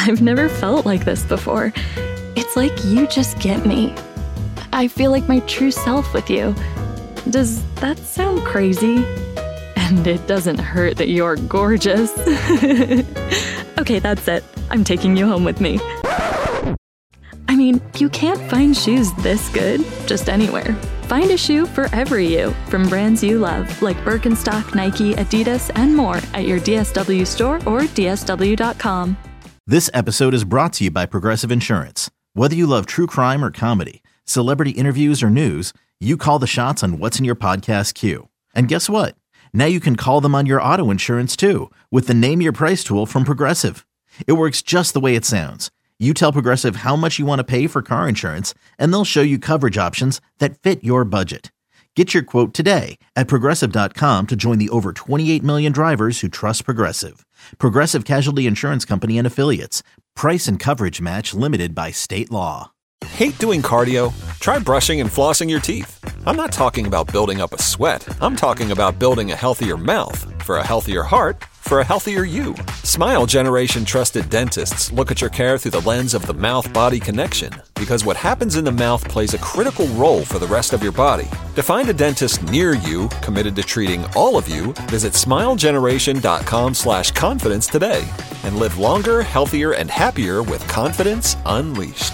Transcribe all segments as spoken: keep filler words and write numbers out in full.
I've never felt like this before. It's like you just get me. I feel like my true self with you. Does that sound crazy? And it doesn't hurt that you're gorgeous. Okay, that's it. I'm taking you home with me. I mean, you can't find shoes this good just anywhere. Find a shoe for every you from brands you love, like Birkenstock, Nike, Adidas, and more at your D S W store or D S W dot com. This episode is brought to you by Progressive Insurance. Whether you love true crime or comedy, celebrity interviews or news, you call the shots on what's in your podcast queue. And guess what? Now you can call them on your auto insurance too with the Name Your Price tool from Progressive. It works just the way it sounds. You tell Progressive how much you want to pay for car insurance, and they'll show you coverage options that fit your budget. Get your quote today at Progressive dot com to join the over twenty-eight million drivers who trust Progressive. Progressive Casualty Insurance Company and Affiliates. Price and coverage match limited by state law. Hate doing cardio? Try brushing and flossing your teeth. I'm not talking about building up a sweat. I'm talking about building a healthier mouth. For a healthier heart, for a healthier you. Smile Generation trusted dentists look at your care through the lens of the mouth-body connection, because what happens in the mouth plays a critical role for the rest of your body. To find a dentist near you committed to treating all of you, visit smilegeneration.com slash confidence today and live longer, healthier, and happier with confidence unleashed.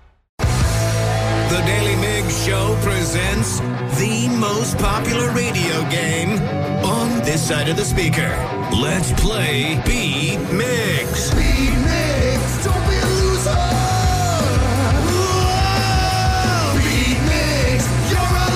The Daily Migs Show presents the most popular radio game on this side of the speaker. Let's play Beat Migs. Beat Migs, don't be a loser. Whoa! Beat Migs, you're a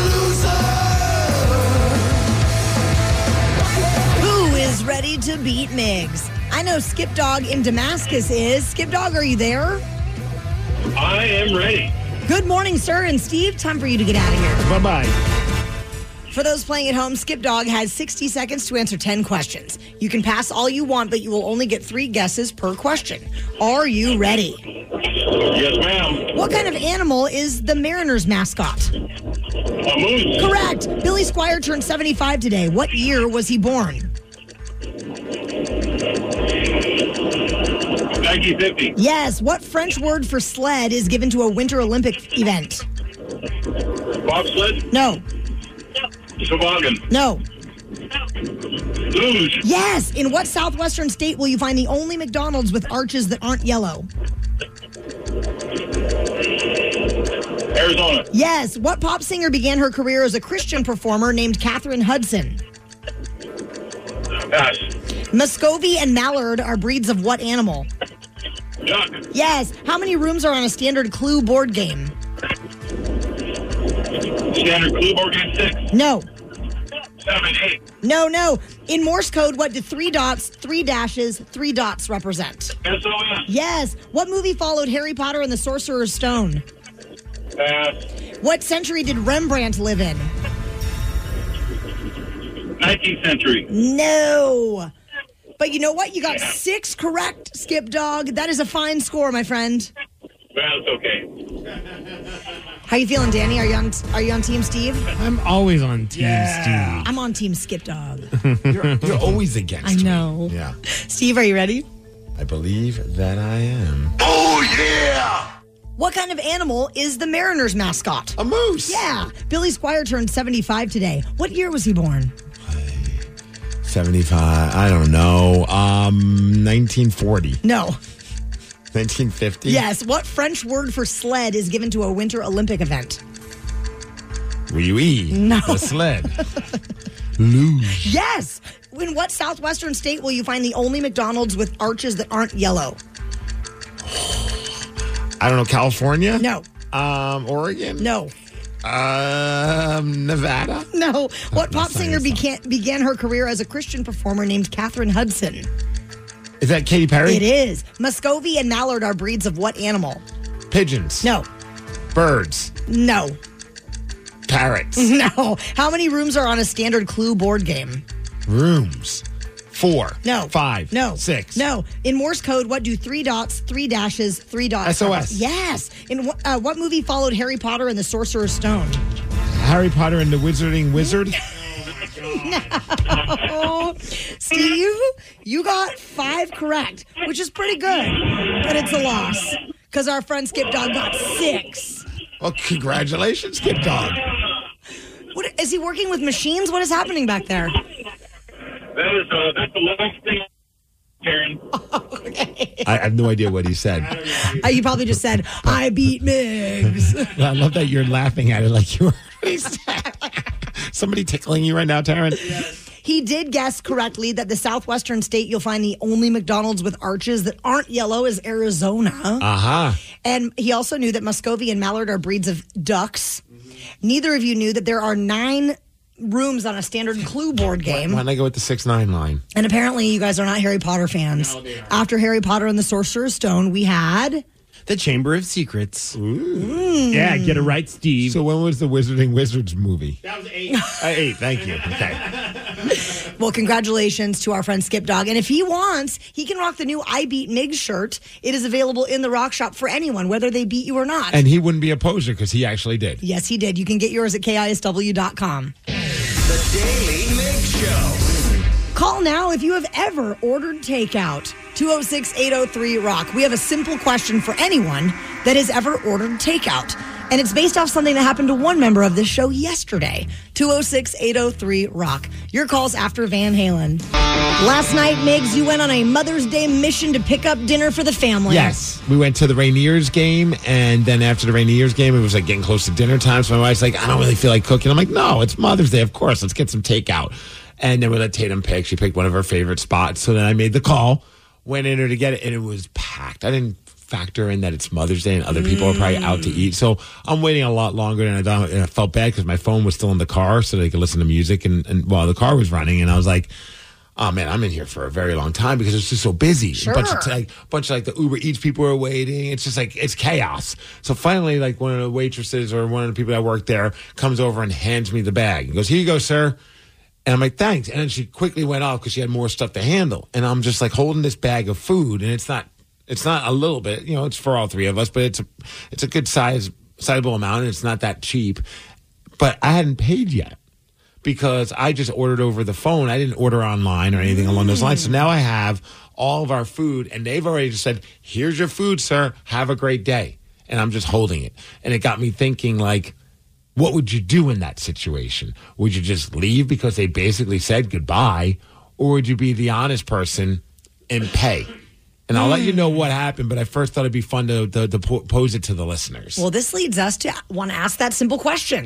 loser. Who is ready to beat Migs? I know Skip Dog in Damascus is. Skip Dog, are you there? I am ready. Good morning, sir. And Steve, time for you to get out of here. Bye-bye. For those playing at home, Skip Dog has sixty seconds to answer ten questions. You can pass all you want, but you will only get three guesses per question. Are you ready? Yes, ma'am. What kind of animal is the Mariners mascot? A moose. Correct. Billy Squier turned seventy-five today. What year was he born? nineteen fifty. Yes. What French word for sled is given to a Winter Olympic event? Bobsled. No. Toboggan. No. Luge. Yes. In what southwestern state will you find the only McDonald's with arches that aren't yellow? Arizona. Yes. What pop singer began her career as a Christian performer named Katherine Hudson? Pass. Muscovy and Mallard are breeds of what animal? Duck. Yes. How many rooms are on a standard Clue board game? Standard Clue board game six. No. Seven, eight. No, no. In Morse code, what do three dots, three dashes, three dots represent? S O S. Yes. What movie followed Harry Potter and the Sorcerer's Stone? Pass. What century did Rembrandt live in? nineteenth century. No. But you know what? You got six correct, Skip Dog. That is a fine score, my friend. Well, it's okay. How you feeling, Danny? Are you on, are you on Team Steve? I'm always on Team Yeah. I'm on Team Skip Dog. You're, you're always against I me. know. Yeah. Steve, are you ready? I believe that I am. What kind of animal is the Mariners mascot? A moose. Yeah. Billy Squier turned seventy-five today. What year was he born? seventy-five. I don't know. Um, nineteen forty. No. nineteen fifty? Yes. What French word for sled is given to a Winter Olympic event? Oui, oui. No. The sled. Luge. Yes. In what southwestern state will you find the only McDonald's with arches that aren't yellow? I don't know. California? No. Um, Oregon? No. Um, Nevada? No. What pop that's not singer your began, began her career as a Christian performer named Katherine Hudson? Is that Katy Perry? It is. Muscovy and Mallard are breeds of what animal? Pigeons. No. Birds. No. Parrots. No. How many rooms are on a standard Clue board game? Rooms. Four. No. Five. No. Six. No. In Morse code, what do three dots, three dashes, three dots? S O S. Yes. In what, uh, what movie followed Harry Potter and the Sorcerer's Stone? Harry Potter and the Wizarding Wizard? No. Steve, you got five correct, which is pretty good, but it's a loss because our friend Skip Dog got six. Well, congratulations, Skip Dog. What, is he working with machines? What is happening back there? That is, uh, that's the last thing, Karen. Okay. I have no idea what he said. Uh, you probably just said, I beat Migs. I love that you're laughing at it like you were. Somebody tickling you right now, Taryn? He did guess correctly that the southwestern state you'll find the only McDonald's with arches that aren't yellow is Arizona. Uh-huh. And he also knew that Muscovy and Mallard are breeds of ducks. Neither of you knew that there are nine rooms on a standard Clue board game. Why don't I go with the six nine line? And apparently you guys are not Harry Potter fans. No, they aren't. After Harry Potter and the Sorcerer's Stone, we had... The Chamber of Secrets. Yeah, get it right, Steve. So when was the Wizarding Wizards movie? that was eight. Uh, eight, thank you. Okay. Well, congratulations to our friend Skip Dog. And if he wants, he can rock the new I Beat Migs shirt. It is available in the Rock Shop for anyone, whether they beat you or not. And he wouldn't be a poser because he actually did. Yes, he did. You can get yours at K I S W dot com. The Daily Mix Show. Call now if you have ever ordered takeout. two oh six, eight oh three, ROCK. We have a simple question for anyone that has ever ordered takeout. And it's based off something that happened to one member of this show yesterday. two oh six, eight oh three, ROCK. Your call's after Van Halen. Last night, Migs, you went on a Mother's Day mission to pick up dinner for the family. Yes. We went to the Rainiers game, and then after the Rainiers game, it was like getting close to dinner time. So my wife's like, I don't really feel like cooking. I'm like, no, it's Mother's Day. Of course. Let's get some takeout. And then we let Tatum pick. She picked one of her favorite spots. So then I made the call, went in there to get it, and it was packed. I didn't factor in that it's Mother's Day and other people are probably out to eat. So I'm waiting a lot longer than I thought. And I felt bad because my phone was still in the car so they could listen to music and, and while the car was running. And I was like, oh, man, I'm in here for a very long time because it's just so busy. Sure. A bunch of, like, bunch of like the Uber Eats people are waiting. It's just like, it's chaos. So finally, like one of the waitresses or one of the people that work there comes over and hands me the bag. He goes, here you go, sir. And I'm like, thanks. And then she quickly went off because she had more stuff to handle. And I'm just like holding this bag of food, and it's not, it's not a little bit, you know, it's for all three of us, but it's a, it's a good size, sizable amount, and it's not that cheap. But I hadn't paid yet because I just ordered over the phone. I didn't order online or anything along those lines. So now I have all of our food, and they've already just said, here's your food, sir. Have a great day. And I'm just holding it. And it got me thinking, like, what would you do in that situation? Would you just leave because they basically said goodbye? Or would you be the honest person and pay? And I'll let you know what happened, but I first thought it'd be fun to, to, to pose it to the listeners. Well, this leads us to want to ask that simple question.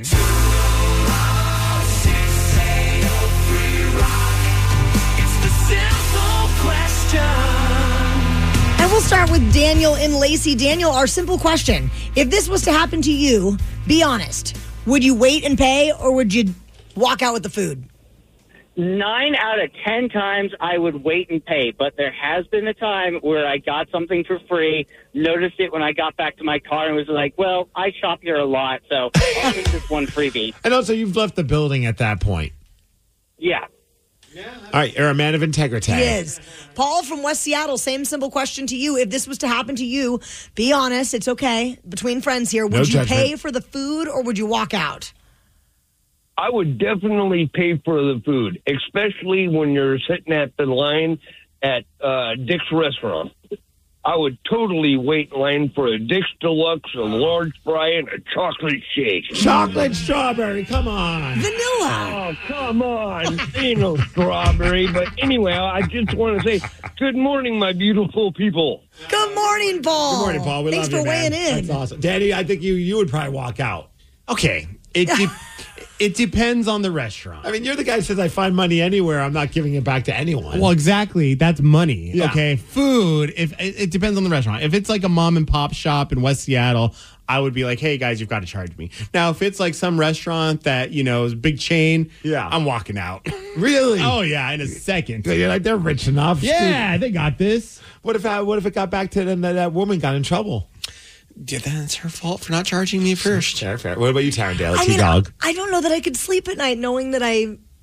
And we'll start with Daniel in Lacey. Daniel, our simple question. If this was to happen to you, be honest. Would you wait and pay, or would you walk out with the food? Nine out of ten times I would wait and pay, but there has been a time where I got something for free, noticed it when I got back to my car, and was like, well, I shop here a lot, so I'll take this one freebie. And also, you've left the building at that point. Yeah. All right, you're a man of integrity. He is. Paul from West Seattle, same simple question to you. If this was to happen to you, be honest, it's okay. Between friends here, would No you judgment. pay for the food or would you walk out? I would definitely pay for the food, especially when you're sitting at the line at uh, Dick's restaurant. I would totally wait in line for a Dick's Deluxe, a large fry, and a chocolate shake. Chocolate strawberry, come on. Vanilla. Oh, come on. Ain't no strawberry. But anyway, I just want to say good morning, my beautiful people. Good morning, Paul. Good morning, Paul. We Thanks love for you, man. weighing in. That's awesome. Daddy, I think you you would probably walk out. Okay. It de- it depends on the restaurant. I mean, you're the guy who says I find money anywhere. I'm not giving it back to anyone. Well, exactly. That's money. Yeah. Okay. Food. If it, it depends on the restaurant. If it's like a mom and pop shop in West Seattle, I would be like, hey guys, you've got to charge me. Now, if it's like some restaurant that, you know, is a big chain, Yeah. I'm walking out. Really? Oh yeah, in a second. You're like, they're rich enough. Yeah, they got this. What if I, what if it got back to them that that woman got in trouble? Yeah, that's her fault for not charging me first. Fair, fair. What about you, Taryn Dale? I T mean, dog. I don't know that I could sleep at night knowing that I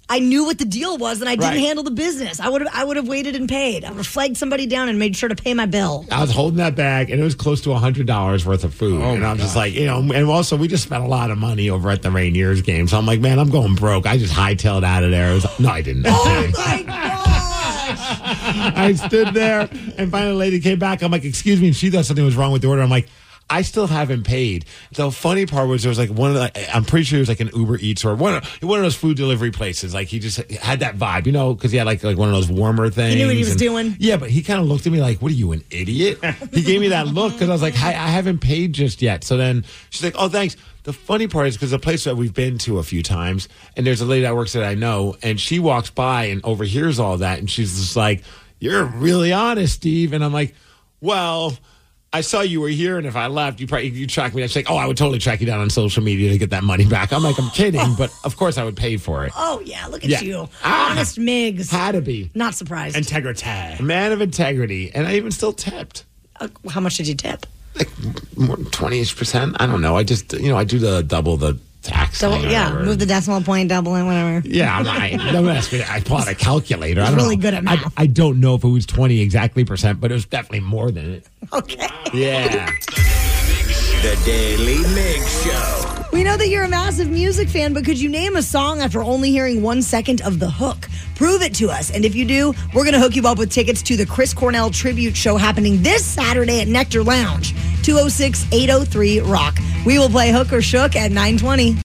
I knew what the deal was and I didn't Right. handle the business. I would have I would have waited and paid. I would have flagged somebody down and made sure to pay my bill. I was holding that bag, and it was close to one hundred dollars worth of food. Oh, and my I'm just God. like, you know, and also we just spent a lot of money over at the Rainiers game. So I'm like, man, I'm going broke. I just hightailed out of there. It was, no, I didn't. Oh my gosh! I stood there, and finally the lady came back. I'm like, excuse me. And she thought something was wrong with the order. I'm like, I still haven't paid. The funny part was there was like one of the, I'm pretty sure it was like an Uber Eats or one of, one of those food delivery places. Like he just had that vibe, you know, because he had like like one of those warmer things. He knew what he was and- doing. Yeah, but he kind of looked at me like, what are you, an idiot? He gave me that look because I was like, I, I haven't paid just yet. So then she's like, oh, thanks. The funny part is because the place that we've been to a few times, and there's a lady that works that I know, and she walks by and overhears all that, and she's just like, you're really honest, Steve. And I'm like, well, I saw you were here, and if I left, you probably you track me down. She's like, oh, I would totally track you down on social media to get that money back. I'm like, I'm kidding, but of course I would pay for it. Oh yeah, look at Yeah. you. Ah. Honest Migs. Had to be. Not surprised. Integrity. A man of integrity, and I even still tipped. Uh, how much did you tip? Like more than twenty-ish percent. I don't know. I just, you know, I do the double the tax. Double, thing or yeah, whatever. move the decimal point, double it, whatever. Yeah, I'm not, I, don't ask me. I pull out a calculator. I don't really know. good at math. I, I don't know if it was twenty exactly percent, but it was definitely more than it. Okay. Yeah. The Daily Mix Show. We know that you're a massive music fan, but could you name a song after only hearing one second of the hook? Prove it to us. And if you do, we're going to hook you up with tickets to the Chris Cornell tribute show happening this Saturday at Nectar Lounge, two oh six, eight oh three, rock. We will play Hook or Shook at nine twenty.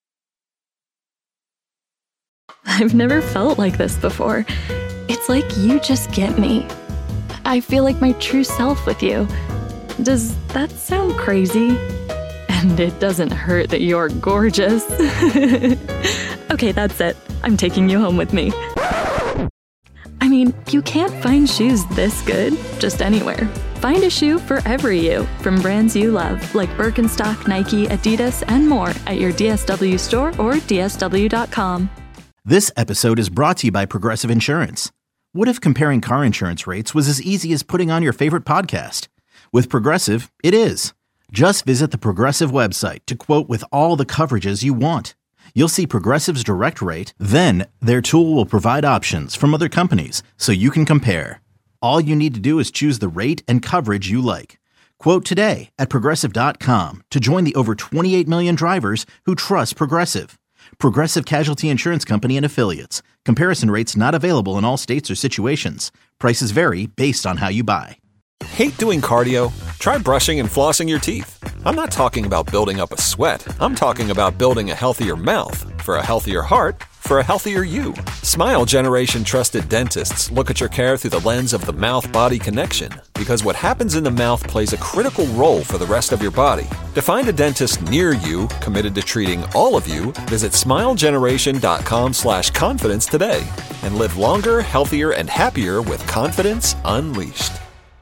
I've never felt like this before. It's like you just get me. I feel like my true self with you. Does that sound crazy? And it doesn't hurt that you're gorgeous. Okay, that's it. I'm taking you home with me. I mean, you can't find shoes this good just anywhere. Find a shoe for every you from brands you love, like Birkenstock, Nike, Adidas, and more at your D S W store or D S W dot com. This episode is brought to you by Progressive Insurance. What if comparing car insurance rates was as easy as putting on your favorite podcast? With Progressive, it is. Just visit the Progressive website to quote with all the coverages you want. You'll see Progressive's direct rate, then their tool will provide options from other companies so you can compare. All you need to do is choose the rate and coverage you like. Quote today at Progressive dot com to join the over twenty-eight million drivers who trust Progressive. Progressive Casualty Insurance Company and Affiliates. Comparison rates not available in all states or situations. Prices vary based on how you buy. Hate doing cardio? Try brushing and flossing your teeth. I'm not talking about building up a sweat. I'm talking about building a healthier mouth. For a healthier heart, for a healthier you. Smile Generation trusted dentists look at your care through the lens of the mouth-body connection, because what happens in the mouth plays a critical role for the rest of your body. To find a dentist near you committed to treating all of you, visit smilegeneration.com slash confidence today and live longer, healthier, and happier with confidence unleashed.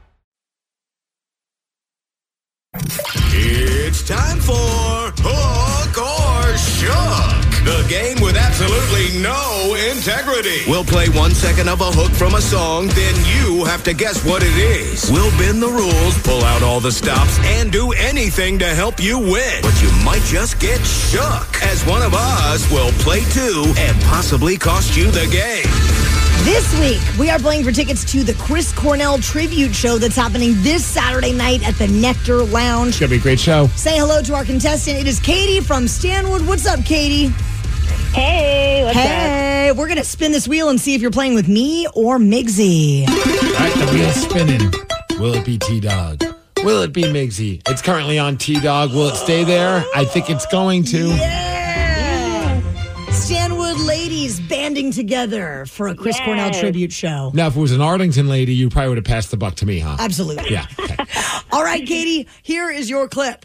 It's time for Hook or Shook, the game with absolutely no integrity. We'll play one second of a hook from a song, then you have to guess what it is. We'll bend the rules, pull out all the stops, and do anything to help you win. But you might just get shook, as one of us will play too and possibly cost you the game. This week, we are playing for tickets to the Chris Cornell tribute show that's happening this Saturday night at the Nectar Lounge. It's going to be a great show. Say hello to our contestant. It is Katie from Stanwood. What's up, Katie? Hey, what's up? Hey, we're going to spin this wheel and see if you're playing with me or Migsy. All right, the wheel's spinning. Will it be T-Dog? Will it be Migsy? It's currently on T-Dog. Will it stay there? I think it's going to. Yeah! Stanwood ladies banding together for a Chris Yes. Cornell tribute show. Now, if it was an Arlington lady, you probably would have passed the buck to me, huh? Absolutely. Yeah. Okay. All right, Katie, here is your clip.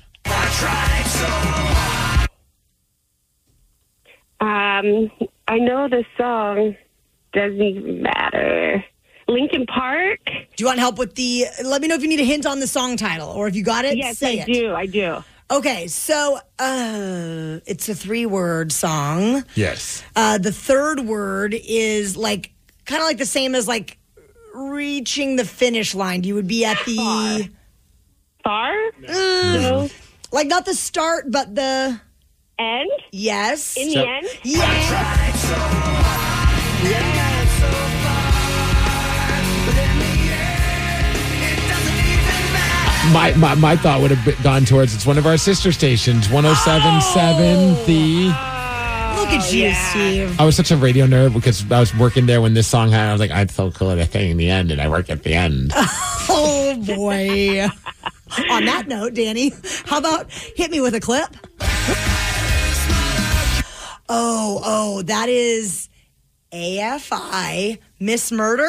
Um, I know the song doesn't matter. Linkin Park? Do you want help with the... Let me know if you need a hint on the song title, or if you got it, Yes, say I it. do. I do. Okay, so uh, it's a three-word song. Yes. Uh, the third word is like kind of like the same as like reaching the finish line. You would be at the... Far? Mm, No. like not the start, but the... End? Yes. In So- the end? Yeah. My, my my thought would have been gone towards it's one of our sister stations, one oh seven point seven The. Look at you, Steve. I was such a radio nerd because I was working there when this song had. I was like, I'd so cool at a thing in the end, and I work at the end. Oh boy. On that note, Danny, how about hit me with a clip? Oh, oh, that is A F I, Miss Murder.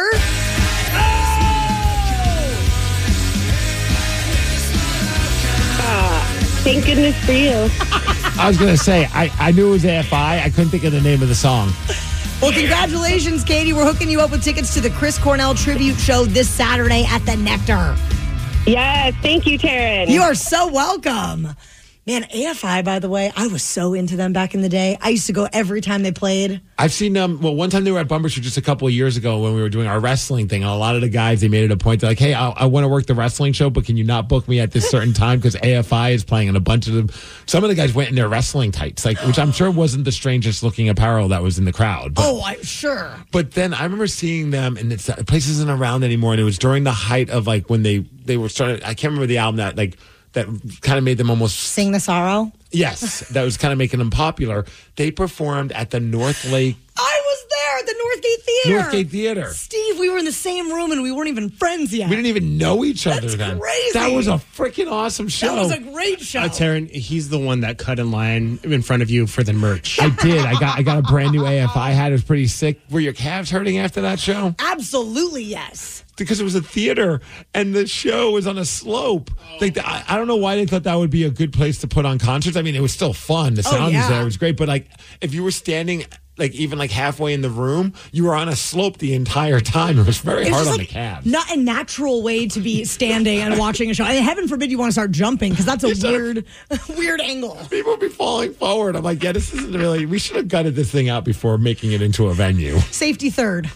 Thank goodness for you. I was going to say, I, I knew it was A F I. I couldn't think of the name of the song. Well, congratulations, Katie. We're hooking you up with tickets to the Chris Cornell Tribute Show this Saturday at the Nectar. Yes, thank you, Taryn. You are so welcome. Man, A F I, by the way, I was so into them back in the day. I used to go every time they played. I've seen them. Well, one time they were at Bumbershoot just a couple of years ago when we were doing our wrestling thing. And a lot of the guys, they made it a point. They're like, hey, I, I want to work the wrestling show, but can you not book me at this certain time? Because A F I is playing, and a bunch of them. Some of the guys went in their wrestling tights, like which I'm sure wasn't the strangest looking apparel that was in the crowd. But, oh, I'm sure. But then I remember seeing them, and it's, the place isn't around anymore. And it was during the height of like when they, they were started. I can't remember the album that like that kind of made them almost Sing the Sorrow. Yes, that was kind of making them popular. They performed at the North Lake. I was there at the Northgate Theater. Northgate Theater. Steve, we were in the same room and we weren't even friends yet. We didn't even know each other That's then. Crazy. That was a freaking awesome show. That was a great show. Uh, Taryn, he's the one that cut in line in front of you for the merch. I did. I got I got a brand new A F I hat. It was pretty sick. Were your calves hurting after that show? Absolutely, yes. Because it was a theater and the show was on a slope. Like the, I, I don't know why they thought that would be a good place to put on concerts. I mean, it was still fun. The sound oh, yeah. was there. It was great. But like, if you were standing like even like halfway in the room, you were on a slope the entire time. It was very It was hard just on like the calves. Not a natural way to be standing and watching a show. I mean, heaven forbid you want to start jumping because that's a You start- weird, weird angle. People would be falling forward. I'm like, yeah, this isn't really. We should have gutted this thing out before making it into a venue. Safety third.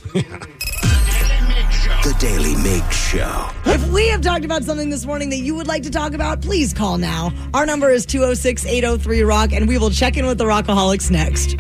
The Daily Mix Show. If we have talked about something this morning that you would like to talk about, please call now. Our number is two oh six, eight oh three, rock, and we will check in with the Rockaholics next.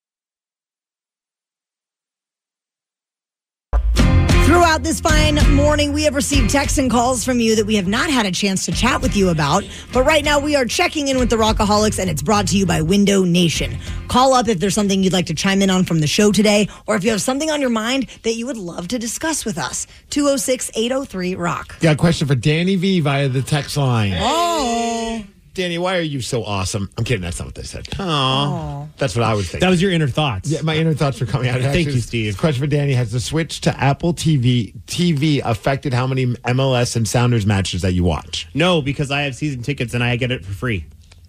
Throughout this fine morning, we have received texts and calls from you that we have not had a chance to chat with you about. But right now, we are checking in with the Rockaholics, and it's brought to you by Window Nation. Call up if there's something you'd like to chime in on from the show today, or if you have something on your mind that you would love to discuss with us. two oh six, eight oh three, rock. Got a question for Danny V via the text line. Oh. Danny, why are you so awesome? I'm kidding. That's not what they said. Oh. That's what I would think. That was your inner thoughts. Yeah, my inner thoughts were coming out. Thank you, Steve. This question for Danny: has the switch to Apple T V T V affected how many M L S and Sounders matches that you watch? No, because I have season tickets and I get it for free.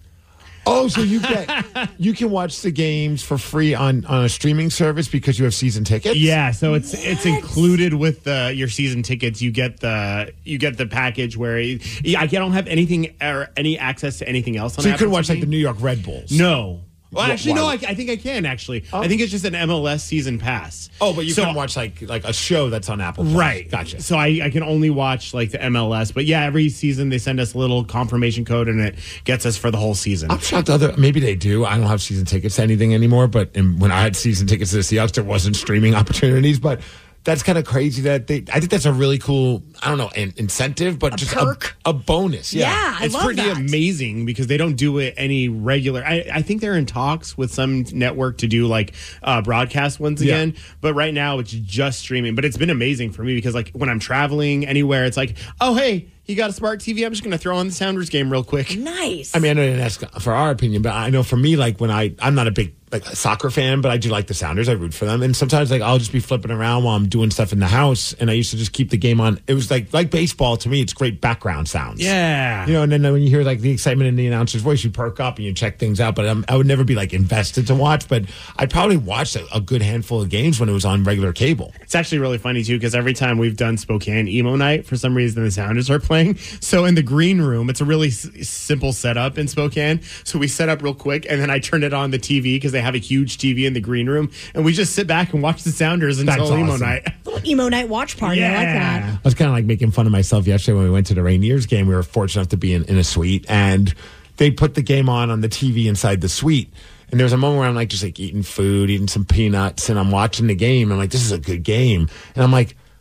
Oh, so you get you can watch the games for free on, on a streaming service because you have season tickets? Yeah, so it's it's included with the, your season tickets. You get the you get the package where you, I don't have anything or any access to anything else on. So you Apple could watch T V. like the New York Red Bulls? No. Well, Wh- actually, why? no. I, I think I can. Actually, Oh. I think it's just an M L S season pass. Oh, but you So- can watch like like a show that's on Apple Plus. Right. Gotcha. So I, I can only watch like the M L S. But yeah, every season they send us a little confirmation code and it gets us for the whole season. I'm shocked. Other maybe they do. I don't have season tickets to anything anymore. But in, when I had season tickets to the Seahawks, there wasn't streaming opportunities. But that's kind of crazy that they. I think that's a really cool. I don't know, an incentive, but A just perk? A, a bonus. Yeah. Yeah, I it's love pretty that. amazing because they don't do it any regular. I, I think they're in talks with some network to do like uh, broadcast ones Yeah. again. But right now it's just streaming. But it's been amazing for me because like when I'm traveling anywhere, it's like, oh hey, you got a smart T V? I'm just going to throw on the Sounders game real quick. Nice. I mean, I know you didn't ask for our opinion, but I know for me, like when I, I'm not a big like soccer fan, but I do like the Sounders. I root for them, and sometimes like I'll just be flipping around while I'm doing stuff in the house, and I used to just keep the game on. It was like like baseball to me. It's great background sounds. Yeah. You know, and then when you hear like the excitement in the announcer's voice, you perk up and you check things out. But um, I would never be like invested to watch. But I'd probably watch a, a good handful of games when it was on regular cable. It's actually really funny too because every time we've done Spokane emo night, for some reason the Sounders are playing. So in the green room, it's a really s- simple setup in Spokane. So we set up real quick, and then I turn it on the T V because they have a huge T V in the green room, and we just sit back and watch the Sounders until That's emo awesome. night. Little emo night watch party. I like that. I was kind of like making fun of myself yesterday when we went to the Rainiers game. We were fortunate enough to be in, in a suite, and they put the game on on the T V inside the suite. And there was a moment where I'm like just like eating food, eating some peanuts, and I'm watching the game. And I'm like, this is a good game. And I'm like,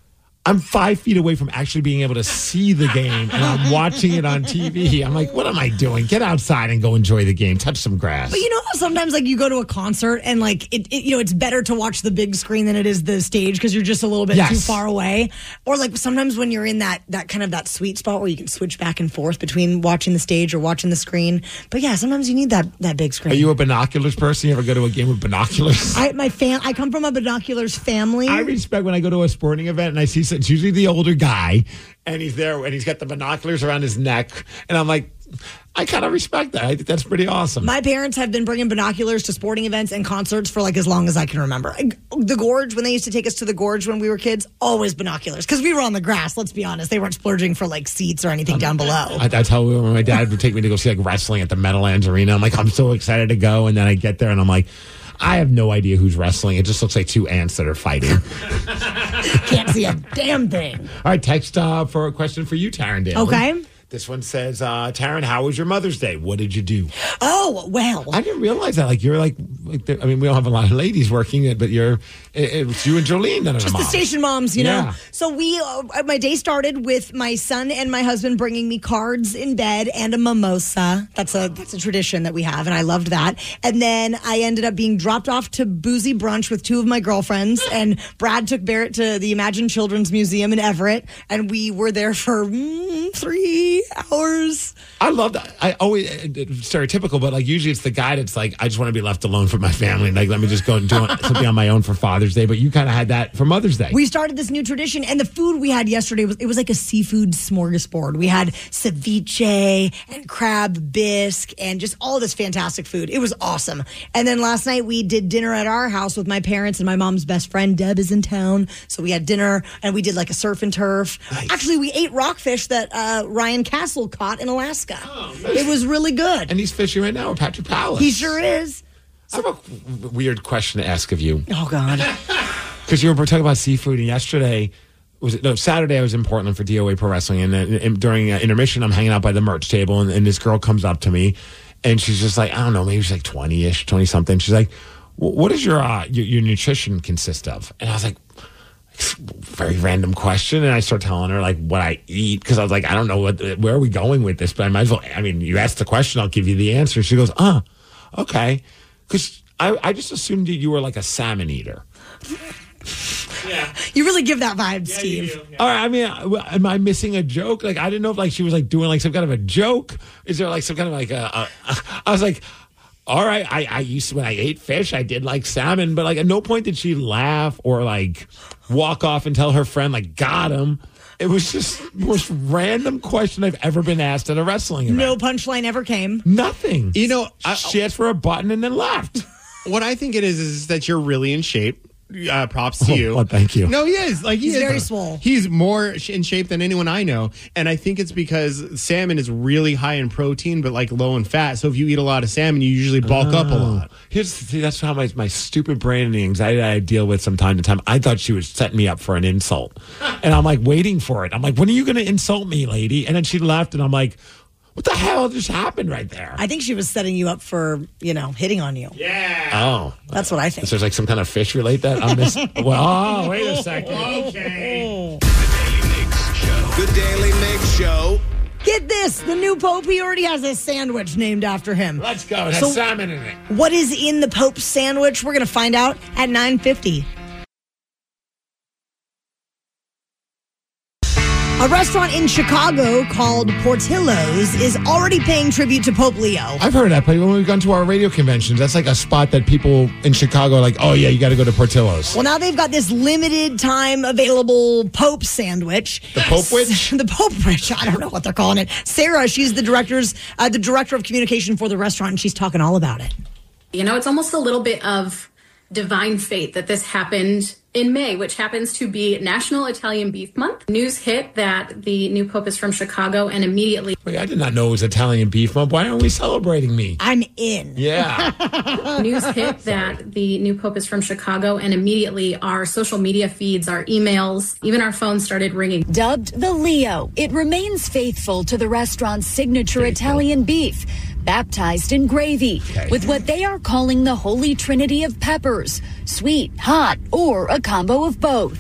I'm five feet away from actually being able to see the game, and I'm watching it on T V. I'm like, what am I doing? Get outside and go enjoy the game. Touch some grass. But you know how sometimes like you go to a concert and like it, it you know it's better to watch the big screen than it is the stage because you're just a little bit Yes. too far away. Or like sometimes when you're in that that kind of that sweet spot where you can switch back and forth between watching the stage or watching the screen. But yeah, sometimes you need that that big screen. Are you a binoculars person? You ever go to a game with binoculars? I my fam I come from a binoculars family. I respect when I go to a sporting event and I see it's usually the older guy and he's there and he's got the binoculars around his neck. And I'm like, I kind of respect that. I think that's pretty awesome. My parents have been bringing binoculars to sporting events and concerts for like as long as I can remember. The Gorge, when they used to take us to the Gorge when we were kids, always binoculars because we were on the grass. Let's be honest, they weren't splurging for like seats or anything um, down below. I, that's how when my dad would take me to go see like wrestling at the Meadowlands Arena. I'm like, I'm so excited to go, and then I get there and I'm like, I have no idea who's wrestling. It just looks like two ants that are fighting. Can't see a damn thing. All right, text uh, for a question for you, Taryn Daly. Okay. This one says, uh, Taryn, how was your Mother's Day? What did you do? Oh, well. I didn't realize that. Like, you're like, like the, I mean, we don't have a lot of ladies working it, but you're, it, it's you and Jolene that are Just the the moms. station moms, you Yeah. know? So we, uh, my day started with my son and my husband bringing me cards in bed and a mimosa. That's a, that's a tradition that we have, and I loved that. And then I ended up being dropped off to boozy brunch with two of my girlfriends, and Brad took Barrett to the Imagine Children's Museum in Everett, and we were there for mm, three hours. I love that. I always, it's stereotypical, but like usually it's the guy that's like, I just want to be left alone for my family. Like, let me just go and do something on my own for Father's Day. But you kind of had that for Mother's Day. We started this new tradition, and the food we had yesterday was it was like a seafood smorgasbord. We had ceviche and crab bisque and just all this fantastic food. It was awesome. And then last night we did dinner at our house with my parents and my mom's best friend. Deb is in town, so we had dinner and we did like a surf and turf. Nice. Actually, we ate rockfish that uh, Ryan Castle caught in Alaska. Oh, nice. It was really good. And he's fishing right now with Patrick Palace. He sure is. I have a weird question to ask of you. Oh, God. Because you were talking about seafood, and yesterday, was it, no, Saturday I was in Portland for D O A Pro Wrestling, and, and, and during uh, intermission, I'm hanging out by the merch table, and, and this girl comes up to me, and she's just like, I don't know, maybe she's like twenty-ish, twenty-something. She's like, what does your, uh, your your nutrition consist of? And I was like, very random question, and I start telling her like what I eat because I was like, I don't know what, where are we going with this, but I might as well. I mean, you asked the question, I'll give you the answer. She goes, "Ah, oh, okay," because I, I just assumed you were like a salmon eater. Yeah, you really give that vibe, yeah, Steve. Yeah. All right, I mean, am I missing a joke? Like, I didn't know if like she was like doing like some kind of a joke. Is there like some kind of like a? a, a I was like. All right, I, I used to, when I ate fish, I did like salmon, but like at no point did she laugh or like walk off and tell her friend like got him. It was just the most random question I've ever been asked at a wrestling event. No punchline ever came. Nothing. You know, I, she asked for a button and then left. What I think it is is that you're really in shape. Uh, props to oh, you. Well, thank you. No, he is. Like he he's is. very swole. He's more in shape than anyone I know, and I think it's because salmon is really high in protein, but like low in fat. So if you eat a lot of salmon, you usually bulk oh. up a lot. Here's see, that's how my my stupid brain and the anxiety I deal with from time to time. I thought she was setting me up for an insult, and I'm like waiting for it. I'm like, when are you going to insult me, lady? And then she left, and I'm like, what the hell just happened right there? I think she was setting you up for, you know, hitting on you. Yeah. Oh. That's what I think. Is there like some kind of fish relate that on this? Well, oh, wait a second. Okay. The Daily Mix Show. Get this. The new Pope, he already has a sandwich named after him. Let's go. It has so, salmon in it. What is in the Pope's sandwich? We're going to find out at nine fifty. A restaurant in Chicago called Portillo's is already paying tribute to Pope Leo. I've heard that, but when we've gone to our radio conventions, that's like a spot that people in Chicago are like, oh, yeah, you got to go to Portillo's. Well, now they've got this limited time available Pope sandwich. The Pope Witch? The Pope Witch. I don't know what they're calling it. Sarah, she's the director's, uh, the director of communication for the restaurant, and she's talking all about it. You know, it's almost a little bit of divine fate that this happened in May, which happens to be National Italian Beef Month. News hit that the new Pope is from Chicago, and immediately... Wait, I did not know it was Italian Beef Month. Why aren't we celebrating me? I'm in. Yeah. News hit that the new Pope is from Chicago, and immediately our social media feeds, our emails, even our phones started ringing. Dubbed the Leo, it remains faithful to the restaurant's signature faithful. Italian beef, baptized in gravy, okay. with what they are calling the holy trinity of peppers, sweet, hot, or a combo of both.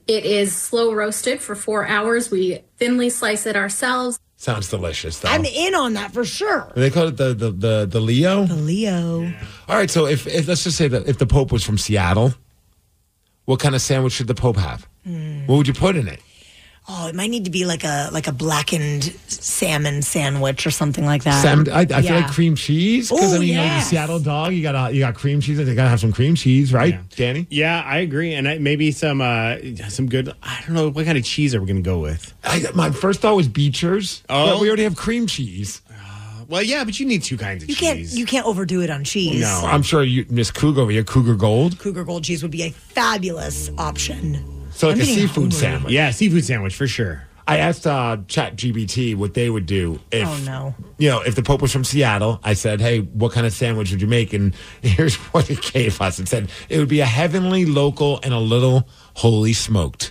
It is slow roasted for four hours. We thinly slice it ourselves. Sounds delicious, though. I'm in on that for sure. They call it the the the, the Leo. The Leo. Yeah. All right, so if, if let's just say that if the Pope was from Seattle, what kind of sandwich should the Pope have? Mm. What would you put in it? Oh, it might need to be like a like a blackened salmon sandwich or something like that. Salmon, I, I yeah. feel like cream cheese because I mean, yes. you know, the Seattle dog, you got you got cream cheese. They gotta have some cream cheese, right, yeah. Danny? Yeah, I agree, and I, maybe some uh, some good. I don't know what kind of cheese are we going to go with. I, my first thought was Beecher's. Oh, but we already have cream cheese. Uh, well, yeah, but you need two kinds of you cheese. Can't, you can't overdo it on cheese. No, I'm sure you, Miss Cougar over here, Cougar Gold. Cougar Gold cheese would be a fabulous option. So like I'm a seafood hungry. sandwich. Yeah, seafood sandwich for sure. I asked uh, ChatGPT what they would do if, oh, no. you know, if the Pope was from Seattle. I said, hey, what kind of sandwich would you make? And here's what it gave us. It said it would be a heavenly, local, and a little holy smoked.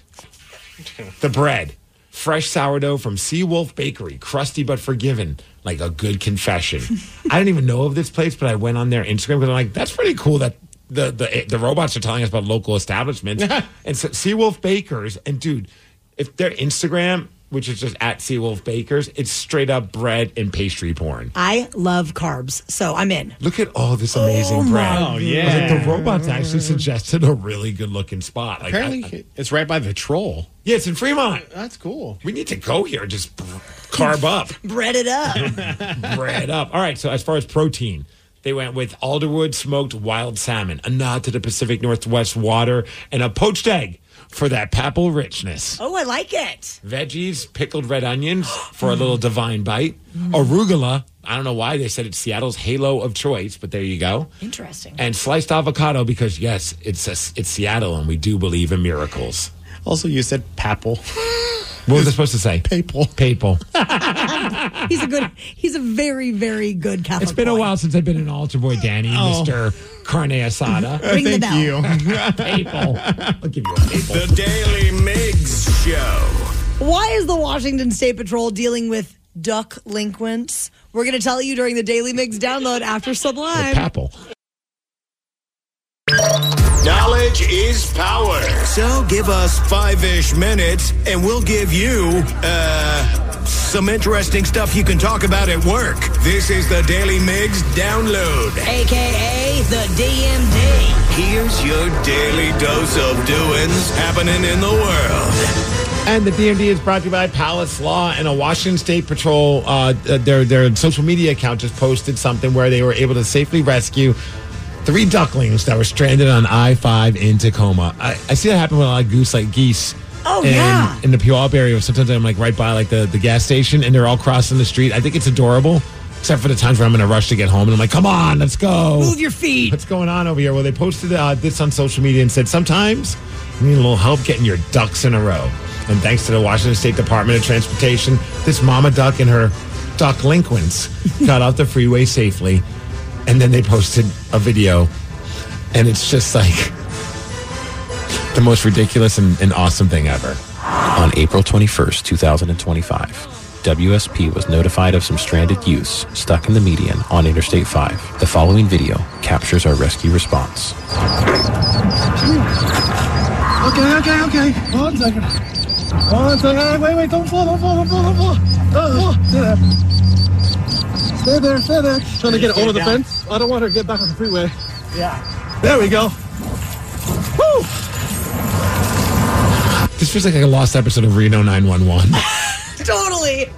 The bread, fresh sourdough from Seawolf Bakery, crusty but forgiven, like a good confession. I didn't even know of this place, but I went on their Instagram because I'm like, that's pretty cool that the the the robots are telling us about local establishments. And so Seawolf Bakers, and dude, if their Instagram, which is just at Seawolf Bakers, it's straight up bread and pastry porn. I love carbs, so I'm in. Look at all this amazing oh bread. Oh, yeah. Like the robots actually suggested a really good looking spot. Like, Apparently, I, I, it's right by the Troll. Yeah, it's in Fremont. That's cool. We need to go here and just carb up. Bread it up. Bread up. All right, so as far as protein, they went with Alderwood smoked wild salmon, a nod to the Pacific Northwest water, and a poached egg for that papal richness. Oh, I like it. Veggies, pickled red onions for a little divine bite. Mm. Arugula, I don't know why they said it's Seattle's halo of choice, but there you go. Interesting. And sliced avocado because, yes, it's a, it's Seattle and we do believe in miracles. Also, you said papal. What was I supposed to say? Papal. Papal. He's a good, he's a very, very good Catholic It's been boy. a while since I've been an altar boy, Danny, Oh. Mister Carne Asada. Ring the Thank bell. you. Papal. I'll give you a papal. The Daily Migs Show. Why is the Washington State Patrol dealing with duck delinquents? We're going to tell you during the Daily Mix download after Sublime. Papal. Knowledge is power. So give us five-ish minutes and we'll give you, uh, some interesting stuff you can talk about at work. This is the Daily Migs Download. A K A the D M D. Here's your daily dose of doings happening in the world. And the D M D is brought to you by Palace Law, and a Washington State Patrol, uh, their, their social media account just posted something where they were able to safely rescue three ducklings that were stranded on I five in Tacoma. I, I see that happen with a lot of goose, like geese. Oh, in, yeah. In the Puyallup area, sometimes I'm like right by like the, the gas station, and they're all crossing the street. I think it's adorable, except for the times where I'm in a rush to get home, and I'm like, come on, let's go. Move your feet. What's going on over here? Well, they posted uh, this on social media and said, sometimes you need a little help getting your ducks in a row. And thanks to the Washington State Department of Transportation, this mama duck and her ducklinquents got off the freeway safely. And then they posted a video, and it's just like the most ridiculous and, and awesome thing ever. On April twenty-first, twenty twenty-five, W S P was notified of some stranded youths stuck in the median on Interstate five. The following video captures our rescue response. Okay, okay, okay. One second. One second. Wait, wait, don't fall, don't fall, don't fall, don't fall. Oh, stay there. Stay there, stay there. Trying to get it over the fence. I don't want her to get back on the freeway. Yeah. There we go. Woo! This feels like a lost episode of Reno nine one one. Totally.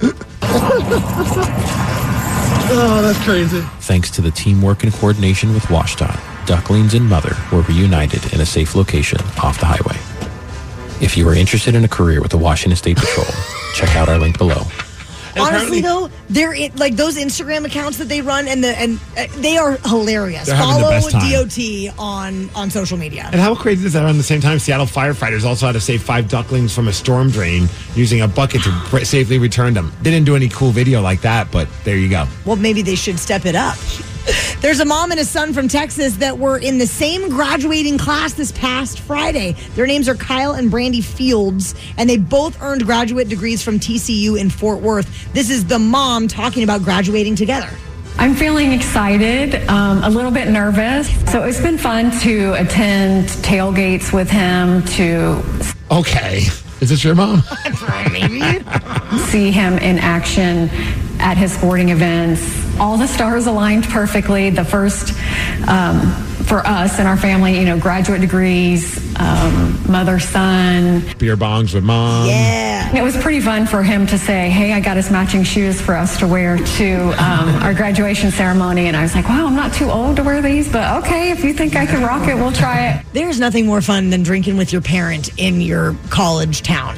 Oh, that's crazy. Thanks to the teamwork and coordination with WashDOT, ducklings and mother were reunited in a safe location off the highway. If you are interested in a career with the Washington State Patrol, check out our link below. Honestly, though, they're in, like those Instagram accounts that they run, and the and uh, they are hilarious. They're having the Follow best time. D O T on on social media. And how crazy is that? Around the same time, Seattle firefighters also had to save five ducklings from a storm drain using a bucket to pr- safely return them. They didn't do any cool video like that, but there you go. Well, maybe they should step it up. There's a mom and a son from Texas that were in the same graduating class this past Friday. Their names are Kyle and Brandy Fields, and they both earned graduate degrees from T C U in Fort Worth. This is the mom talking about graduating together. I'm feeling excited, um, a little bit nervous. So it's been fun to attend tailgates with him, to Okay. Is this your mom? Maybe. see him in action at his sporting events. All the stars aligned perfectly. The first, um, for us and our family, you know, graduate degrees, um, mother, son. Beer bongs with mom. Yeah. It was pretty fun for him to say, hey, I got us matching shoes for us to wear to um, our graduation ceremony. And I was like, wow, I'm not too old to wear these, but okay, if you think I can rock it, we'll try it. There's nothing more fun than drinking with your parent in your college town.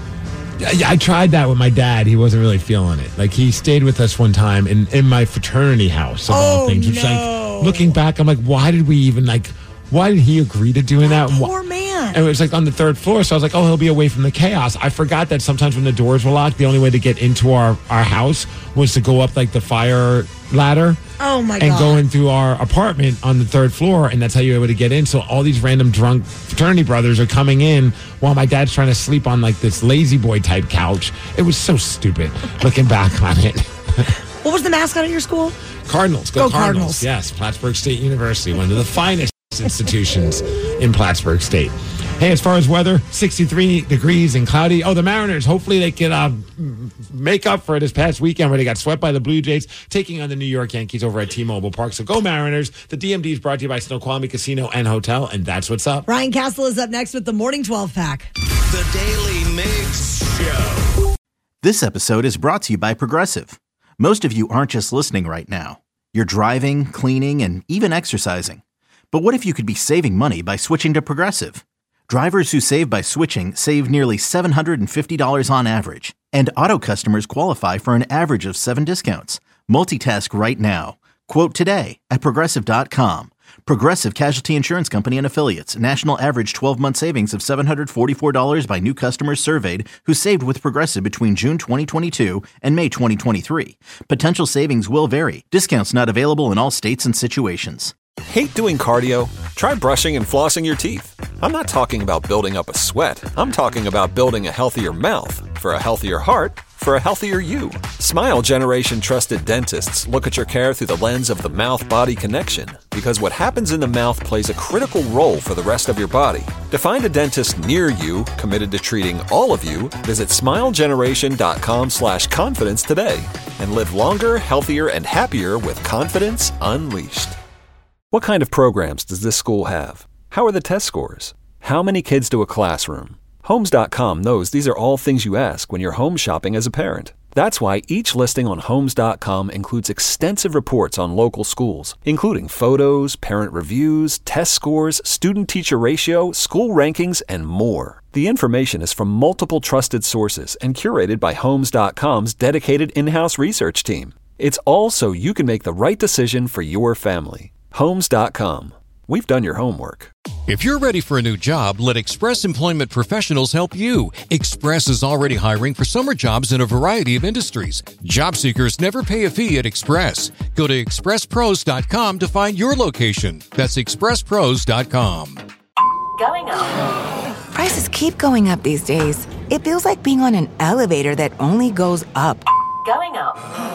I, I tried that with my dad. He wasn't really feeling it. Like, he stayed with us one time in, in my fraternity house, of all Oh, things. Which, no. like, looking back, I'm like, why did we even, like, why did he agree to doing that? Poor man. And it was like on the third floor, so I was like, oh, he'll be away from the chaos. I forgot that sometimes when the doors were locked, the only way to get into our, our house was to go up like the fire ladder. Oh my and God. go in through our apartment on the third floor, and that's how you were able to get in. So all these random drunk fraternity brothers are coming in while my dad's trying to sleep on like this lazy boy type couch. It was so stupid looking back on it. What was the mascot at your school? Cardinals. Go, Go Cardinals. Cardinals. Yes, Plattsburgh State University, one of the finest institutions in Plattsburgh State. Hey, as far as weather, sixty-three degrees and cloudy. Oh, the Mariners, hopefully they can uh, make up for this past weekend where they got swept by the Blue Jays, taking on the New York Yankees over at T-Mobile Park. So go Mariners. The D M D is brought to you by Snoqualmie Casino and Hotel, and that's what's up. Ryan Castle is up next with the Morning twelve Pack. The Daily Mix Show. This episode is brought to you by Progressive. Most of you aren't just listening right now. You're driving, cleaning, and even exercising. But what if you could be saving money by switching to Progressive? Drivers who save by switching save nearly seven hundred fifty dollars on average. And auto customers qualify for an average of seven discounts. Multitask right now. Quote today at Progressive dot com. Progressive Casualty Insurance Company and Affiliates. National average twelve-month savings of seven hundred forty-four dollars by new customers surveyed who saved with Progressive between June twenty twenty-two and May twenty twenty-three. Potential savings will vary. Discounts not available in all states and situations. Hate doing cardio? Try brushing and flossing your teeth. I'm not talking about building up a sweat. I'm talking about building a healthier mouth. For a healthier heart, for a healthier you. Smile Generation trusted dentists look at your care through the lens of the mouth-body connection, because what happens in the mouth plays a critical role for the rest of your body. To find a dentist near you committed to treating all of you, visit smilegeneration.com slash confidence today and live longer, healthier, and happier with confidence unleashed. What kind of programs does this school have? How are the test scores? How many kids do a classroom? Homes dot com knows these are all things you ask when you're home shopping as a parent. That's why each listing on Homes dot com includes extensive reports on local schools, including photos, parent reviews, test scores, student-teacher ratio, school rankings, and more. The information is from multiple trusted sources and curated by Homes dot com's dedicated in-house research team. It's all so you can make the right decision for your family. Homes dot com. We've done your homework. If you're ready for a new job, let Express Employment Professionals help you. Express is already hiring for summer jobs in a variety of industries. Job seekers never pay a fee at Express. Go to express pros dot com to find your location. That's express pros dot com. Going up. Prices keep going up these days. It feels like being on an elevator that only goes up. Going up.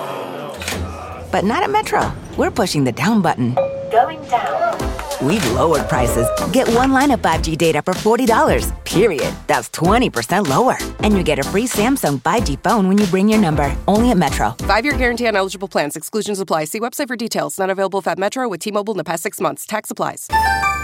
But not at Metro. We're pushing the down button. Going down. We've lowered prices. Get one line of five G data for forty dollars, period. That's twenty percent lower. And you get a free Samsung five G phone when you bring your number. Only at Metro. Five-year guarantee on eligible plans. Exclusions apply. See website for details. Not available at Metro with T-Mobile in the past six months. Tax applies.